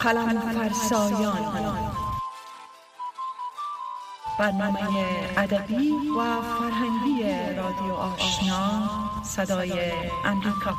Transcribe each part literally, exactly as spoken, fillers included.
قلم فرسایان، برنامه ادبی و فرهنگی رادیو آشنا صدای امریکا.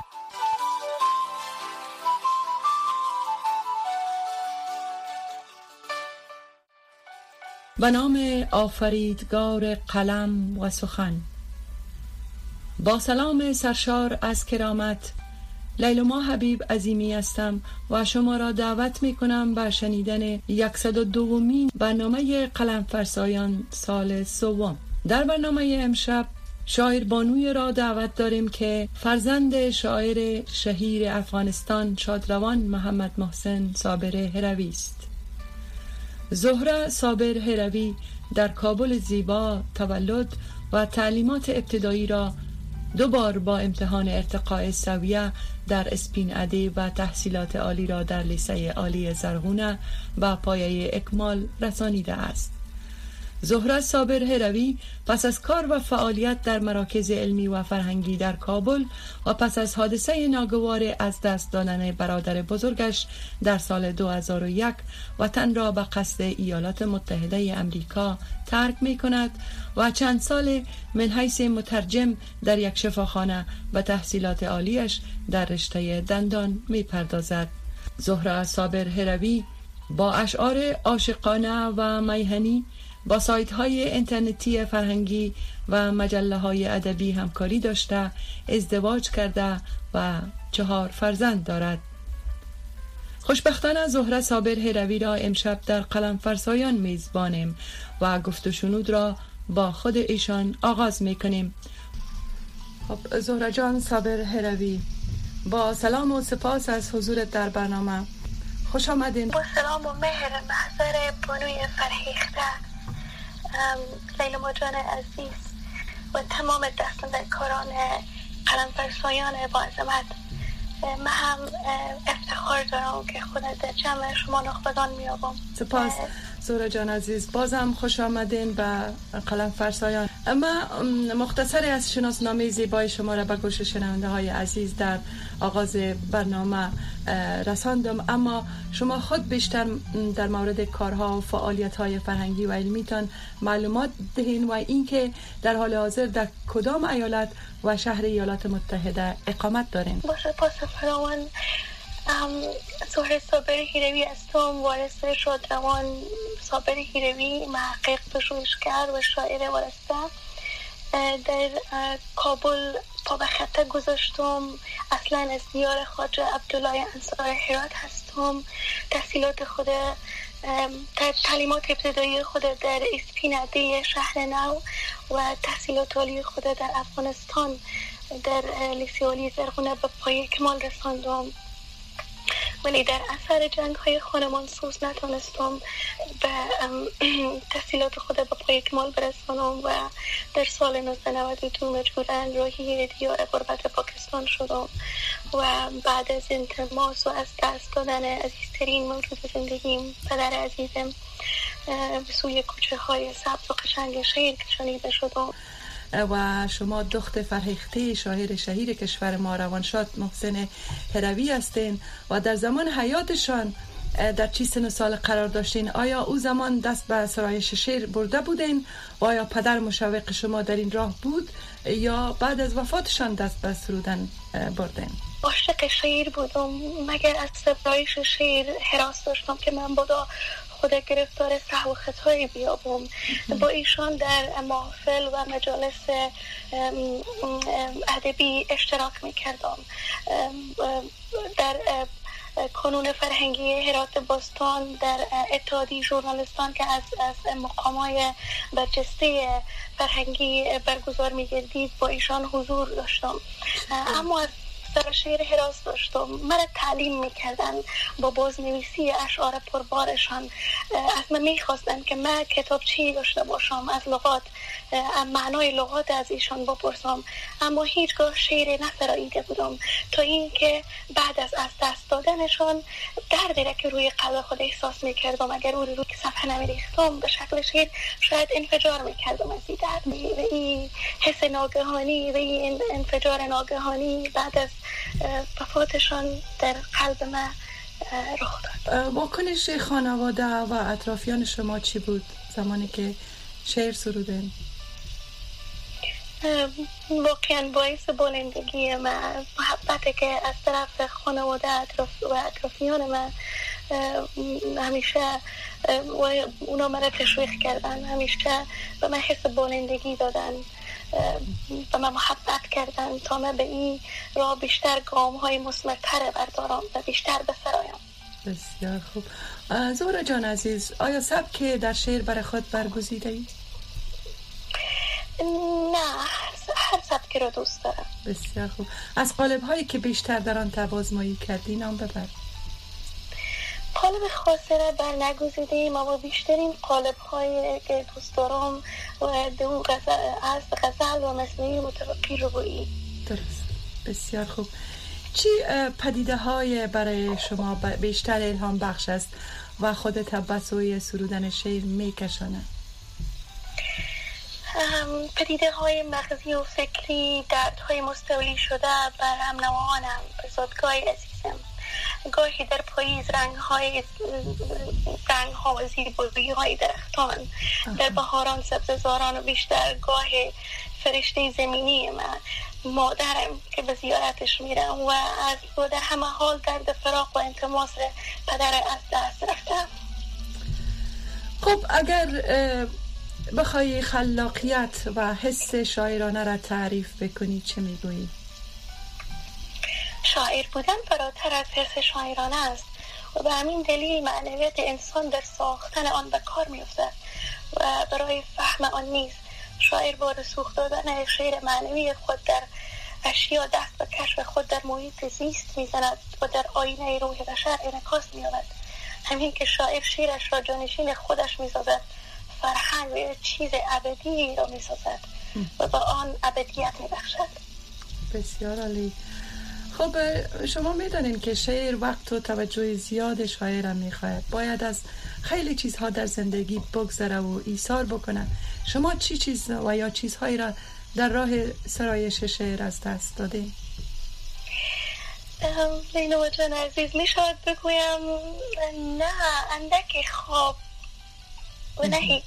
به نام آفریدگار قلم و سخن. با سلام سرشار از کرامت، لیلما حبیب عظیمی هستم و شما را دعوت می کنم به شنیدن صد و دومین برنامه قلم فرسایان سال سوم. در برنامه امشب شاعر بانوی را دعوت داریم که فرزند شاعر شهیر افغانستان شادروان محمد محسن صابر هروی است. زهره صابر هروی در کابل زیبا تولد و تعلیمات ابتدایی را دو بار با امتحان ارتقاء سویه در اسپین عدی و تحصیلات عالی را در لیسه عالی زرغونه و پایه اکمال رسانیده است. زهره صابر هروی پس از کار و فعالیت در مراکز علمی و فرهنگی در کابل و پس از حادثه ناگوار از دست دادن برادر بزرگش در سال دو هزار و یک وطن را به قصد ایالات متحده امریکا ترک می کند و چند سال من حیث مترجم در یک شفاخانه به تحصیلات عالیش در رشته دندان می پردازد. زهره صابر هروی با اشعار عاشقانه و میهنی با سایت های اینترنتی فرهنگی و مجله های ادبی همکاری داشته، ازدواج کرده و چهار فرزند دارد. خوشبختانه زهره صابر هروی را امشب در قلم فرسایان میزبانیم و گفت و شنود را با خود ایشان آغاز میکنیم. خب زهره جان صابر هروی، با سلام و سپاس از حضورت در برنامه. خوش آمدین. با سلام و مهر محضر بانوی فرهیخته لیلما جان عزیز و تمام دستاندرکاران قلم فرسایان با عظمت، من هم افتخار دارم که خودم در جمع شما نخبگان میابم. سپاس زهره جان عزیز، بازم خوش آمدین به قلم فرسایان. اما مختصری از شناسنامه زیبای شما را به گوش شنونده های عزیز در آغاز برنامه رساندم، اما شما خود بیشتر در مورد کارها و فعالیت های فرهنگی و علمیتان معلومات دهین و اینکه در حال حاضر در کدام ایالت و شهر ایالات متحده اقامت دارین. با سپاس فراوان، زهره صابر هروی هستم، وارث شادروان صابر هروی، محقق پژوهشگر و شاعر وارسته. در کابل پا به خطه گذاشتم. اصلا از دیار خواجه عبدالله انصار هرات هستم. تحصیلات خود تعلیمات ابتدایی خود در اسپین عدی شهر نو و تحصیلات عالی خود در افغانستان در لیسه عالی زرغونه به پایه کمال رساندم، ولی در اثر جنگ های خانمان سوز نتونستم به تحصیلات خود به پای کمال برسانم و در سال نوزده نود و دو مجبورن راهی دیار غربت پاکستان شدم و بعد از این تماس و از دست دادن عزیزترین موجود زندگیم پدر عزیزم به سوی کوچه های سبز و قشنگ شهر کشانیده شدم. و شما دختر فرهیخته شاعر شهیر کشور ما روانشاد محسن هروی هستین و در زمان حیاتشان در چی سن و سال قرار داشتین؟ آیا او زمان دست به سرایش شعر برده بودین و آیا پدر مشوق شما در این راه بود یا بعد از وفاتشان دست به سرودن بردین؟ عاشق شعر بودم، مگر از سرایش شعر حراس داشتم که من بودا خود گرفتار سهو و خطایی بیابم. با ایشان در محافل و مجالس ادبی اشتراک میکردم. در کانون فرهنگی هرات باستان، در اتحادیه ژورنالیستان که از از مقامای برجسته فرهنگی برگزار میگردید با ایشان حضور داشتم. اما از در شعر حراس داشتم. مرا تعلیم میکردن با بازنویسی اشعار پربارشان. از من میخواستن که من کتابچه‌ای داشته باشم از لغات، معنای لغات از ایشان بپرسم، اما هیچگاه شعر نفراییده بودم تا اینکه بعد از از دست دادنشان دردی را که روی قلب خود احساس میکردم اگر او رو روی صفحه نمیریختم به شکل شعر شاید انفجار میکردم از این درد و این حس ناگهانی و این انفجار ناگهانی بعد از وفاتشان در قلب من رخ داد. واکنش خانواده و اطرافیان شما چی بود زمانی که شعر سرودن؟ واقعا باعث بلندگی من محبتی که از طرف خانواده اطراف و اطرافیان من همیشه و اونا مرا تشویق کردن، همیشه به من حس بلندگی دادن، به من محبت کردن تا من به این راه بیشتر گام های مثمرتر بردارم و بیشتر بسرایم. بسیار خوب. زهره جان عزیز، آیا سبک در شعر برای خود برگزیده ای؟ نه، هر سبکی رو دوست دارم. بسیار خوب. از قالب هایی که بیشتر در آن تبازمایی کردی نام ببر. قالب خاصی را بر نگزیدیم، اما بیشترین قالب هایی که دوست دارم و دو غزل از غزل و مثنوی متوقی روایی. درست. بسیار خوب. چی پدیده های برای شما بیشتر الهام بخش است و خودت به سوی سرودن شعر میکشانه؟ پدیده های مغزی و فکری، درد های مستولی شده بر هم نوعانم، زادگاه عزیزم. گاهی در پاییز رنگ های رنگ ها و زیبایی های درختان، در بهاران سبززاران و بیشتر گاهی فرشته زمینی من، مادرم که به زیارتش میرم و از و در همه حال درد فراق و انتماس پدر از دست رفتم. خب اگر بخوای خلاقیت و حس شاعرانه را تعریف بکنی چه میگویی؟ شاعر بودن فراتر از حس شاعرانه است و به همین دلیل معنویت انسان در ساختن آن به کار می‌افتد و برای فهم آن نیز شاعر با رسوخ دادن شعر معنوی خود در اشیا دست و کشف خود در محیط زیست می‌زند و در آینه روح بشر انعکاس می‌یابد. همین که شاعر شعرش را جانشین خودش می‌سازد، فرهنگ و چیز ابدی را می‌سازد و با آن ابدیت می‌بخشد. بسیار عالی. خب شما میدانین که شعر وقت و توجه زیاد شاعر هم میخواهد، باید از خیلی چیزها در زندگی بگذره و ایثار بکنه. شما چی چیز و یا چیزهایی را در راه سرایش شعر از دست داده؟ لینو جان عزیز، میشود بگویم نه، اندک خواب و نه هیچ.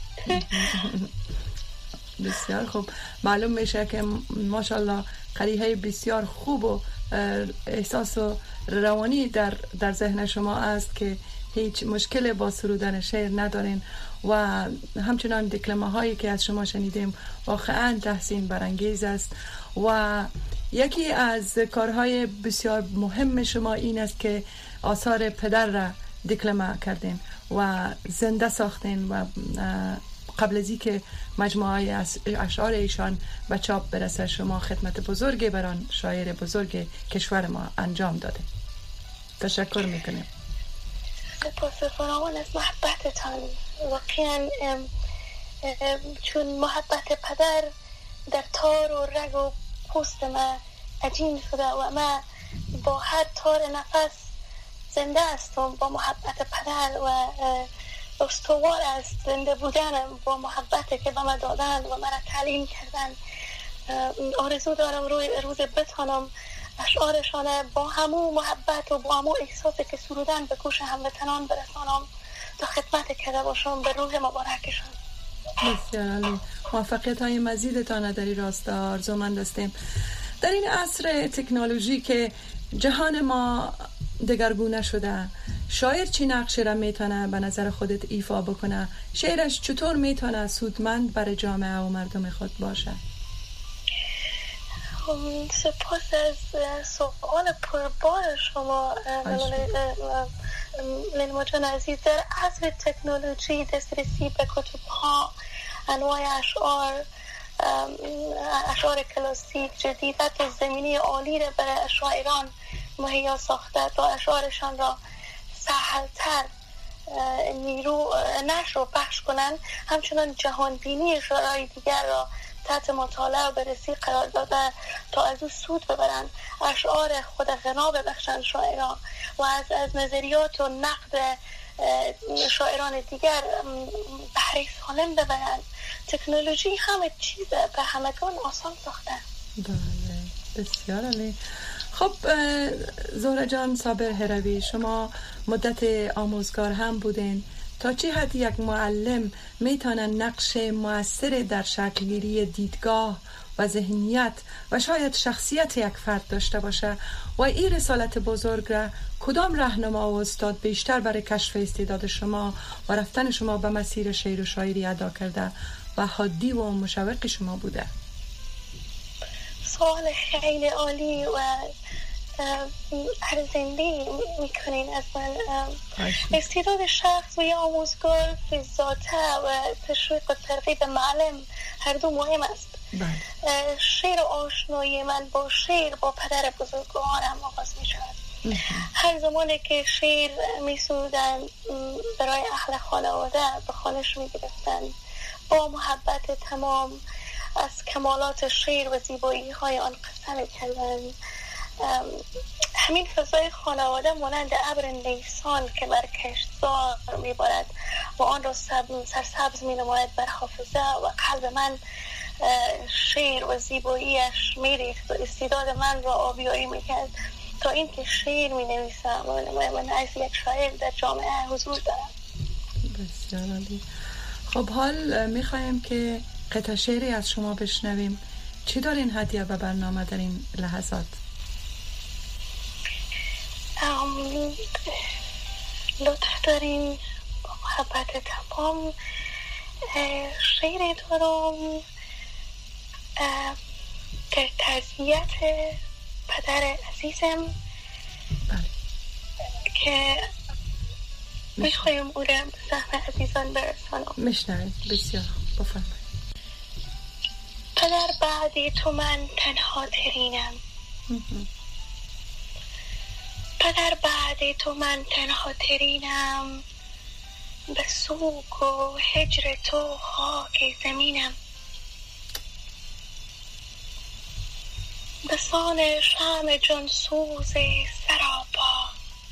بسیار خوب. معلوم میشه که ماشاءالله قریحه بسیار خوب و احساس و روانی در در ذهن شما است که هیچ مشکل با سرودن شعر ندارین و همچنان دکلمه هایی که از شما شنیدیم واقعا تحسین برانگیز است و یکی از کارهای بسیار مهم شما این است که آثار پدر را دکلمه کردین و زنده ساختین و قبل از اینکه مجموعه اشعار ایشان به چاپ برسه شما خدمت بزرگی بران شاعر بزرگ کشور ما انجام داده. تشکر میکنیم. سپاسگزارم از محبتتان. واقعا چون محبت پدر در تار و رگ و پوست ما عجین شده و ما با هر تار نفس زنده هستم با محبت پدر و استوار است زنده بودنم با محبتی که به من دادن و مرا تعلیم کردن. آرزو دارم روی روز بتانم اشعارشان با همو محبت و با همو احساسی که سرودن به گوش هموطنان برسانم تا خدمت کرده باشم به روح مبارکشان. بسیار عالی. موفقیت های مزیدتان در این راستا آرزومند هستیم. در این عصر تکنولوژی که جهان ما دگرگونه شده، شاعر چی نقشه را میتونه به نظر خودت ایفا بکنه؟ شعرش چطور میتونه سودمند برای جامعه و مردم خود باشه؟ سپاس از سوال پربار شما لینما جان عزیز. در عصر تکنولوژی دسترسی به کتب ها، انواع اشعار اشعار کلاسیک جدیدت زمینی عالی را برای شاعران مهیا ساخته تا اشعارشان را سهلتر نیرو نشر و پخش کنند. همچنان جهان بینی شاعرای دیگر را تحت مطالعه و بررسی قرار داده تا از او سود ببرند، اشعار خود غنا ببخشند شاعران و از از نظریات و نقد شاعران دیگر بهره سالم ببرند. تکنولوژی همه چیز به همگان آسان ساخته. بله، بسیار عالی. خب زهره جان صابر هروی، شما مدت آموزگار هم بودین. تا چه حد یک معلم میتونه نقش مؤثر در شکلگیری دیدگاه و ذهنیت و شاید شخصیت یک فرد داشته باشه و این رسالت بزرگ را کدام راهنما و استاد بیشتر برای کشف استعداد شما و رفتن شما به مسیر شعر و شاعری ادا کرده و حادی و مشوق شما بوده؟ سوال خیلی عالی و ارزنده میکنین از من. استعداد شخص و یا آموزگار به ذاته و تشویق و ترغیب معلم هر دو مهم است. شعر و آشنایی من با شعر با پدر بزرگوارم آغاز می شود. هر زمانی که شعر می سرودن برای اهل خانواده به خانش می گرفتن، با محبت تمام از کمالات شعر و زیبایی های آن قصه می کردن. همین فضای خانواده مانند ابر نیسان که بر کشتزار می بارد و آن را سرسبز می نماید بر حافظه و قلب من شعر و زیباییش می ریخت و استعداد من را آبیاری می کرد تا اینکه شعر می نویسم و من از یک شاعر در جامعه حضور دارم. بسیار عالی. خب حال می خواهیم که قطعه شعری از شما بشنویم. چی دارین هدیه به برنامه در این لحظات؟ لطف دارین با محبت تمام شعری دارم در تعزیت پدر عزیزم بله. که میخوایم او را به ذهن عزیزان برسانم. میشنوید. بسیار بفرمایید. پدر بعد تو من تنها ترینم، پدر بعد تو من تنها ترینم، به سوگ و هجر تو خاک زمینم، به سان شمع جان سوز سراپا،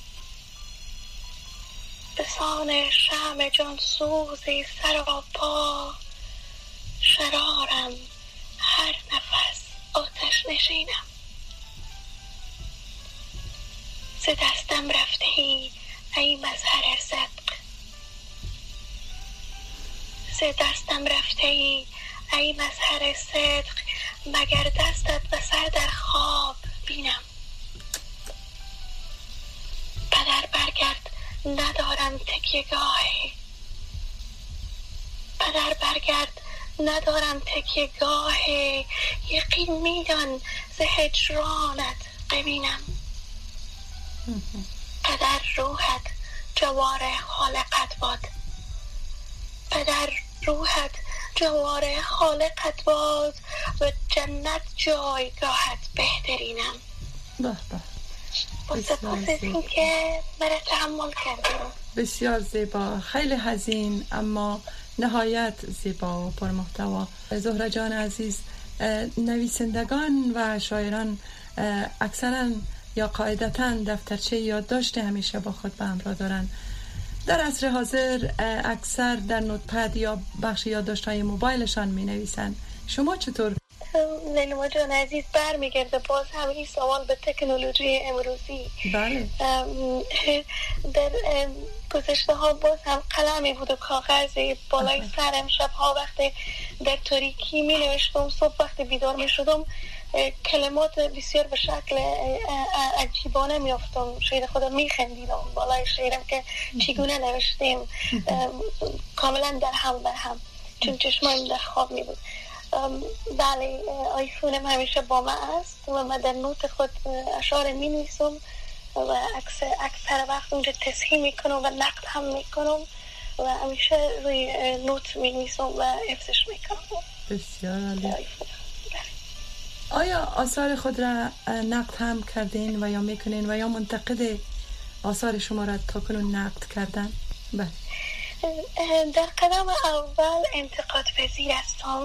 به سان شمع جان سوز سراپا، شرارم هر نفس آتش نشینم. ز دستم رفته ای ای مظهر صدق، ز دستم رفته ای ای مظهر صدق، مگر دستت به سر در خواب بینم. پدر برگرد ندارم تکیه‌گاهی، پدر برگرد ندارم تکیه‌گاهی، یقین میدان ز هجرانت غمینم. پدر روحت جوار خالقت باد، پدر روحت جوار خالقت باد و جنت جایگاهت بهترینم. به به. با سپاس از این که مرا تحمل کردیم. بسیار زیبا، خیلی حزین اما نهایت زیبا و پرمحتوا. زهره جان عزیز، نویسندگان و شاعران اکثرا یا قاعدتاً دفترچه یادداشت همیشه با خود به همراه دارن. در عصر حاضر اکثر در نوتپد یا بخش یادداشت‌های موبایلشان می‌نویسن. شما چطور؟ لیلما جان عزیز، برمیگرده باز هم این سوال به تکنولوژی امروزی. بله. در گذشته ها باز هم قلمی بود و کاغذی بالای سرم. شبها وقتی در تاریکی می نوشتم، صبح وقتی بیدار می شدم کلمات بسیار به شکل عجیبانه می افتم. شعر خودم می خندیدم بالای شعرم که چگونه نوشتیم، کاملا در هم در هم، چون چشمایم در خواب می بود. بله، آیفونم همیشه با من است و من در نوت خود اشعار می نویسم و اکثر وقت اونجا تصحیح می کنم و نقد هم می کنم و همیشه روی نوت می نویسم و حفظش می کنم. بسیار عالی. آیا آثار خود را نقد هم کردین و یا می کنین و یا منتقد آثار شما را تا کنون نقد کردن؟ بله. در قدم اول انتقاد پذیر هستم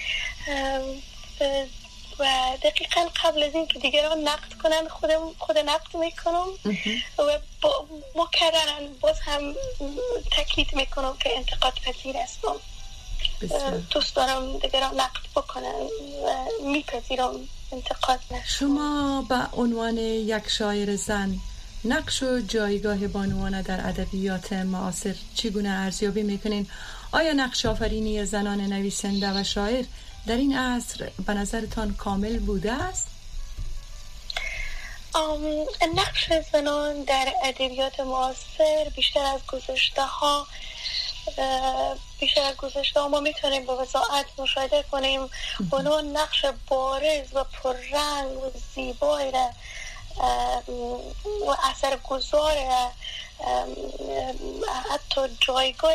و دقیقا قبل از این که دیگران نقد کنن خودم خود نقد میکنم و مکررن باز هم تاکید میکنم که انتقاد پذیر هستم. دوست دارم دیگران نقد بکنن و میپذیرم انتقاد نشه. شما به عنوان یک شاعر زن نقش و جایگاه بانوانه در ادبیات معاصر چگونه ارزیابی میکنین؟ آیا نقش آفرینی زنان نویسنده و شاعر در این عصر به نظرتان کامل بوده است؟ نقش زنان در ادبیات معاصر بیشتر از گذشته ها بیشتر از گذشته ها ما میتونیم به وضاحت مشاهده کنیم اونها نقش بارز و پررنگ و زیبایی را و اثرگذار حتی جایگاه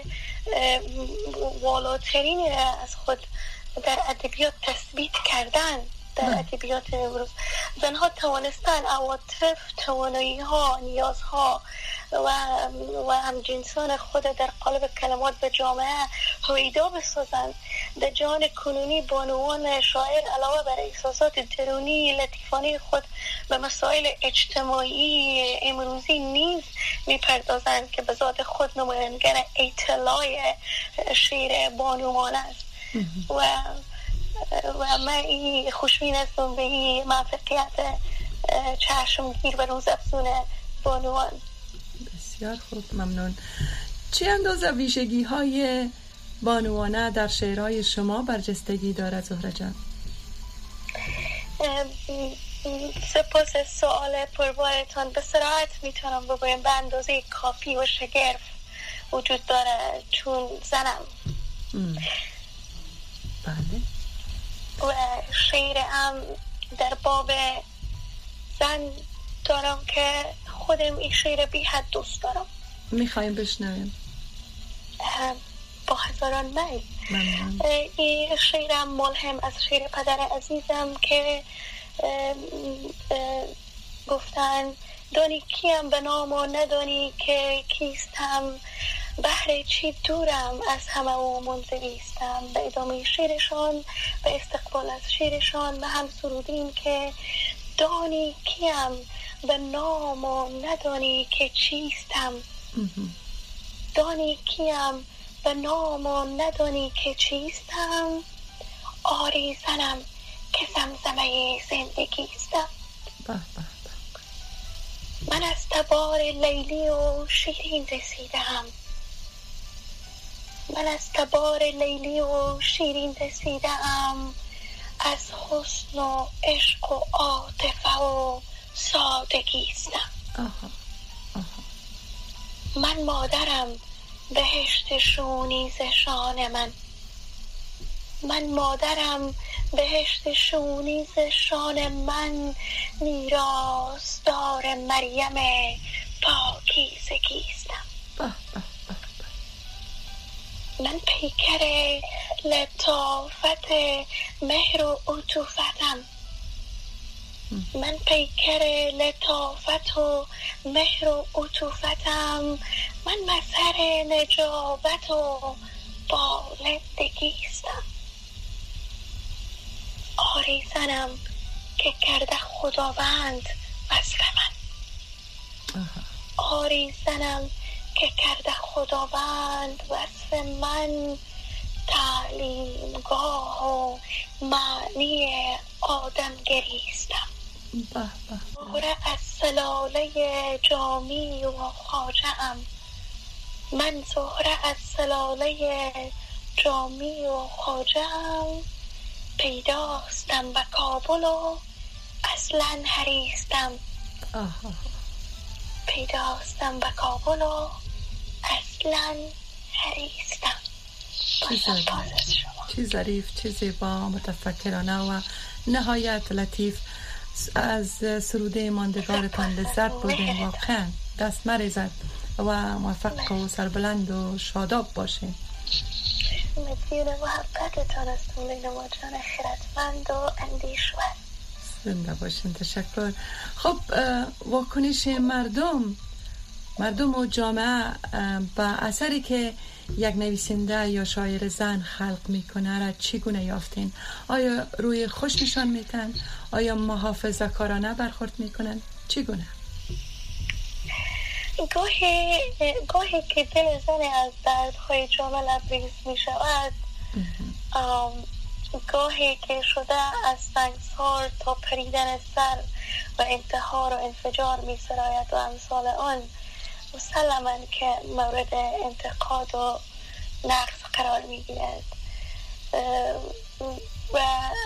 والاترین را از خود در ادبیات تثبیت کردن. در ادبیات امروز زنها توانستن عواطف، توانایی ها، نیاز ها و و همجنسان خود در قالب کلمات به جامعه هویدا بسازند. در جهان کنونی بانوان شاعر علاوه بر احساسات درونی لطیفانه خود به مسائل اجتماعی امروزی نیز میپردازند که به ذات خود نمایانگر اطلاع شعر بانوان است. و و من این خوشبین هستم به این موفقیت چشمگیر و روزافزون بانوان. بسیار خوب، ممنون. چه اندازه ویژگی های بانوانه در شعرهای شما برجستگی دارد زهره جان؟ سپاس سوال پربارتان. به صراحت میتونم بگویم به اندازه کافی و شگرف وجود داره چون زنم. بله. و شعرم در باب زن دارم که خودم این شعر بی حد دوست دارم. میخوایم بشنویم. با هزاران میل. این شعرم ملهم از شعر پدر عزیزم که گفتن دانی کیم به نام و ندانی که کیستم، بهر چی دورم از همه و منزویستم. به ادامه شعرشان به استقبال از شعرشان به هم سرودیم که دانی کیم به نام و ندانی که چیستم، دانی کیم به نام و ندانی که چیستم، آری زنم که زمزمه زندگیستم. من از تبار لیلی و شیرین رسیدم، من از تبار لیلی و شیرین رسیدم، از حسن و عشق و عاطفه و سادگیستم. من مادرم بهشت شونیز شان من، من مادرم بهشت شونیز شان من، میراثدار مریم پاکیزگیستم. من پیکر لطافت مهر و عطوفتم، من پیکر لطافت و مهر و عطوفتم، من مظهر نجابت و بالندگیستم. آری زنم که کرده خداوند وصف من، آری زنم که کرده خداوند وصف من، تعلیمگاه و معنی آدمگریستم. زهره از سلاله جامی و خواجه ام، من زهره از سلاله جامی و خواجه ام، پیداستم به کابل و اصلا حریستم. پیداستم به کابل و اصلا حریستم. چه ظریف، چه زیبا، متفکرانه و نهایت لطیف. از سروده ماندگارتان لذت بردیم. واقعا دست مریزد و موفق و سربلند و شاداب باشین. مدیون محبتتان هستم لیلما جان، خیرتمند و اندیشور. زنده باشین. تشکر. خب واکنش مردم مردم و جامعه با اثری که یک نویسنده یا شاعر زن خلق میکنه را چگونه یافتین؟ آیا روی خوش نشان میتن؟ آیا محافظه کارانه برخورد میکنن؟ چگونه؟ گاهی گاهی که دل زن از دردهای جامعه لبریز میشود، گاهی که شده از سنگسار تا پریدن سر و انتحار و انفجار می سراید و امثال آن، مسلماً که مورد انتقاد و نقص قرار می گیرد. و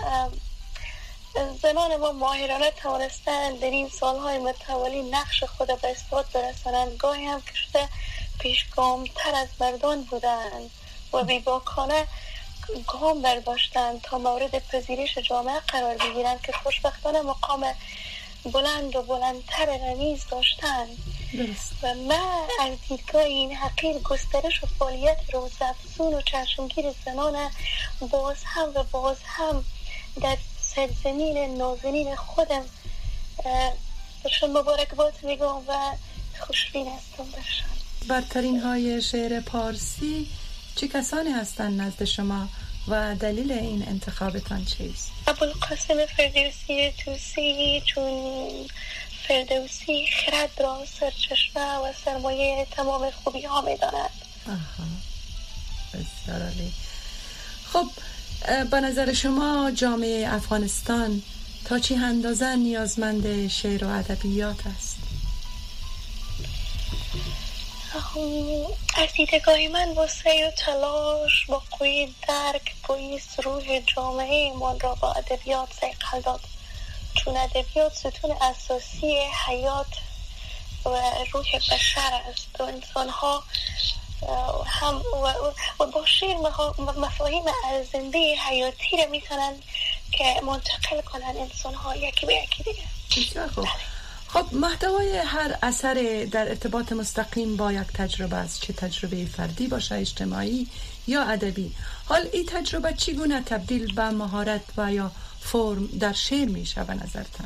زنان ما ماهرانه توانستند در این سالهای متوالی نقش خود به اثبات برسانند، گاهی هم که شده پیشگامتر از مردان بودند و بیباکانه گام برداشتند تا مورد پذیرش جامعه قرار بگیرند که خوشبختانه مقام بلند و بلندتر را نیز داشتند. و من از دیدگاه این حقیر گسترش و فعالیت روزافزون و چشمگیر زنان باز هم و باز هم در سرزمین نازنین خودم برشان مبارکباد میگم و خوشبین هستم برشان. برترین های شعر پارسی چه کسانی هستند نزد شما و دلیل این انتخابتان چیست؟ ابوالقاسم فردوسی توسی، چون فردوسی خرد را سرچشمه و سرمایه تمام خوبی ها می داند. آها، بسیار عالی. خب به نظر شما جامعه افغانستان تا چه اندازه نیازمند شعر و ادبیات است؟ از دیدگاه من با سعی و تلاش با قوی درک بایست روح جامعه من را با ادبیات صیقل داد، چون ادبیات ستون اساسی حیات و روح بشر است و انسان ها هم و, و با شعر مفاهیم ارزنده حیاتی را میتونن که منتقل کنن انسان ها یکی به یکی دیگه. بسیار خوب. خب محتوای هر اثر در ارتباط مستقیم با یک تجربه است، چه تجربه فردی باشه، اجتماعی یا ادبی. حال این تجربه چگونه تبدیل به مهارت و یا فرم در شعر میشه به نظرتان؟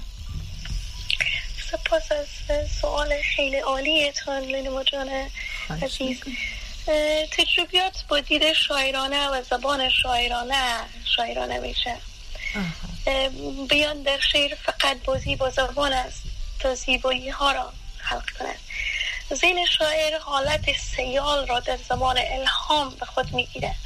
سپاس از سوال خیلی عالیتان لیلا جان عزیز. تجربیات با دید شاعرانه و زبان شاعرانه شاعرانه میشه. بیان در شعر فقط بازی با زبان است تا زیبایی ها را خلق کند. ذهن شاعر حالت سیال را در زمان الهام به خود میگیره.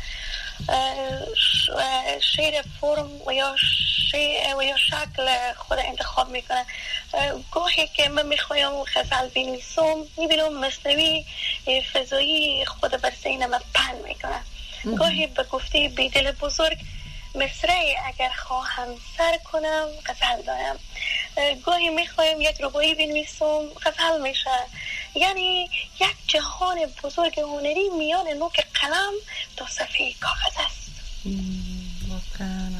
شعر فرم و یا شعر و یا شکل خود انتخاب میکنه. گاهی که من میخوایم غزل بنویسم میبینم مثنوی فضایی خود بر ذهنم پهن میکنه. گاهی به گفته بیدل بزرگ مصرعی اگر خواهم سر کنم غزل دارم. گاهی میخوایم یک ربایی بنویسم غزل میشه. یعنی یک جهان بزرگ هنری میان نوک قلم تا صفحه کاغذ است. واقعا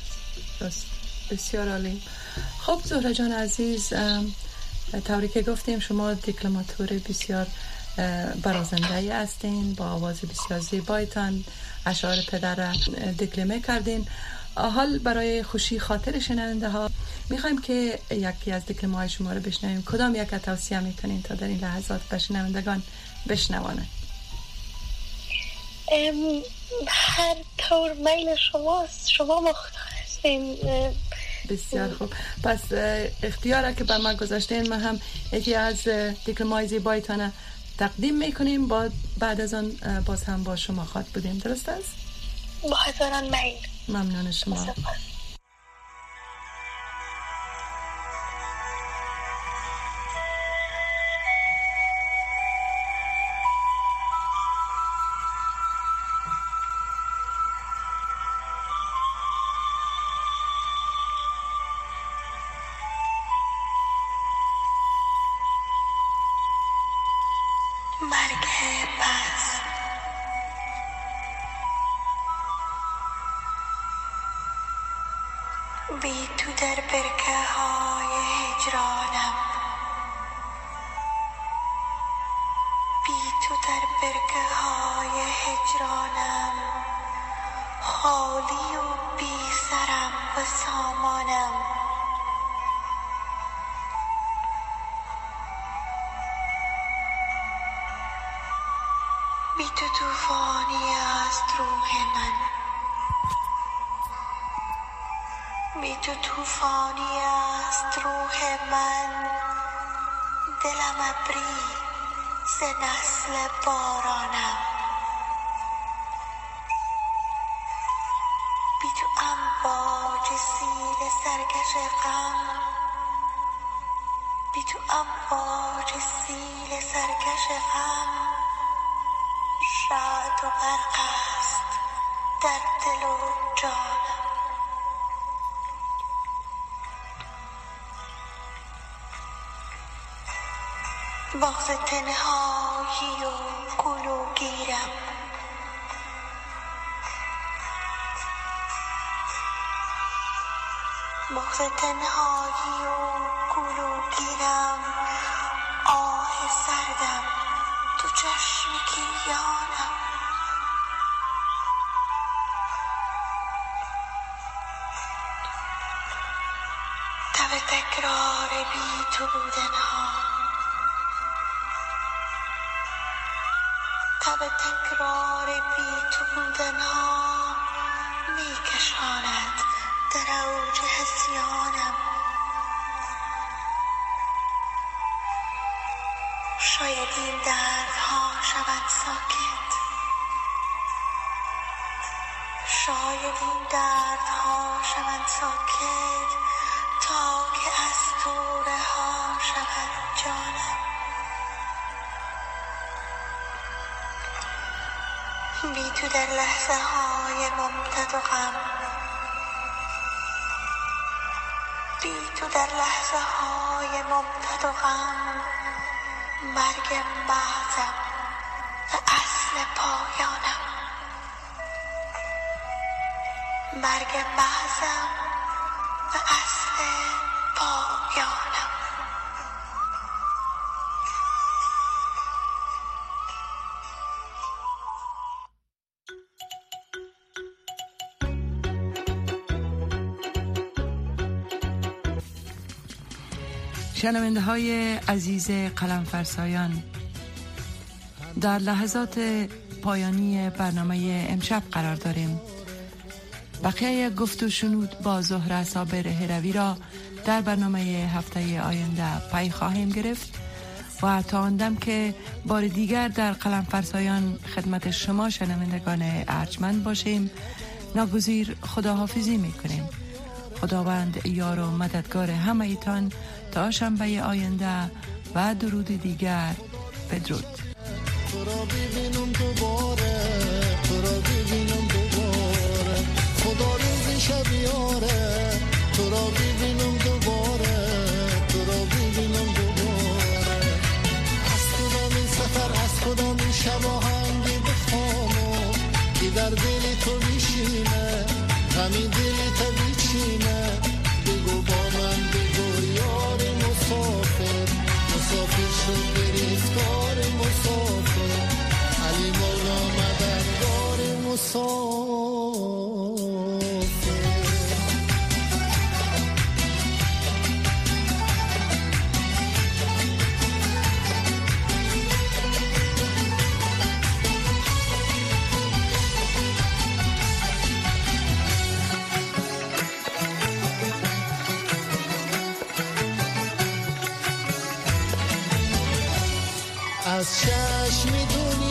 بسیار عالی. خب زهره جان عزیز، طوری که گفتیم شما دیکلماتور بسیار برازنده هستین، با آواز بسیار زیبایتان اشعار پدر را دکلمه کردین. حال برای خوشی خاطر شنونده ها میخوایم که یکی از دکلمه های شما رو بشنویم. کدام یک توصیه میکنین تا در این لحظات به شنوندگان بشنوانه؟ هر طور میل شماست، شما مختار هستین. بسیار خوب، پس اختیاره که به ما گذاشتین ما هم یکی از دکلمه های زیبایتان تقدیم میکنیم، بعد بعد از آن باز هم با شما خواهد بودیم. درست است؟ با هزاران میل. ممنون شما. سپاس. بی تو در برکه های هجرانم، بی تو در برکه های هجرانم، خالی و بی سرم و سامانم. بی تو طوفانی است روح من، بی تو طوفانی است روح من، دلم ابری ز نسل بارانم. بی تو ام سرکش غم، بی تو امواج سیل سرکش غم، شاد و غرق است در دل و جانم. بغض تنهایی و گلوگیرم، بغض تنهایی و گلوگیرم، آه سردم تو چشم گریانم. تب تکرار بی تو بودنها، تب تکرار بی تو بودنها می کشاند در اوج هسیانم. شاید این دردها شوند ساکت، شاید این دردها شوند ساکت تا که از تو رها شود جانم. بی تو در لحظه های ممتد و غم، بی تو در لحظه های ممتد و غم، مرگ محضم و اصل پایانم. مرگ محضم و اصل پایانم. شنونده های عزیز قلم فرسایان، در لحظات پایانی برنامه امشب قرار داریم. بقیه گفت و شنود با زهره صابر هروی را در برنامه هفته آینده پی خواهیم گرفت و تا آن دم که بار دیگر در قلم فرسایان خدمت شما شنوندگان ارجمند باشیم، ناگزیر خداحافظی میکنیم. خداوند یار و مددگار همه ایتان تا شنبه آینده و درود دیگر. بدرود. تو را ببینم دوباره، تو را ببینم دوباره، خدا روزی شب یاره. تو را ببینم دوباره، تو را ببینم دوباره. از کدام این سفر، از کدام این شب آهنگی بخوانم که در دل تو بشینه، همین دل تو بچینه. بگو با من، بگو یار مسافر، مسافر شد گرفتار مسافر، علی مولا مددگار مسافر. از چشم دنیا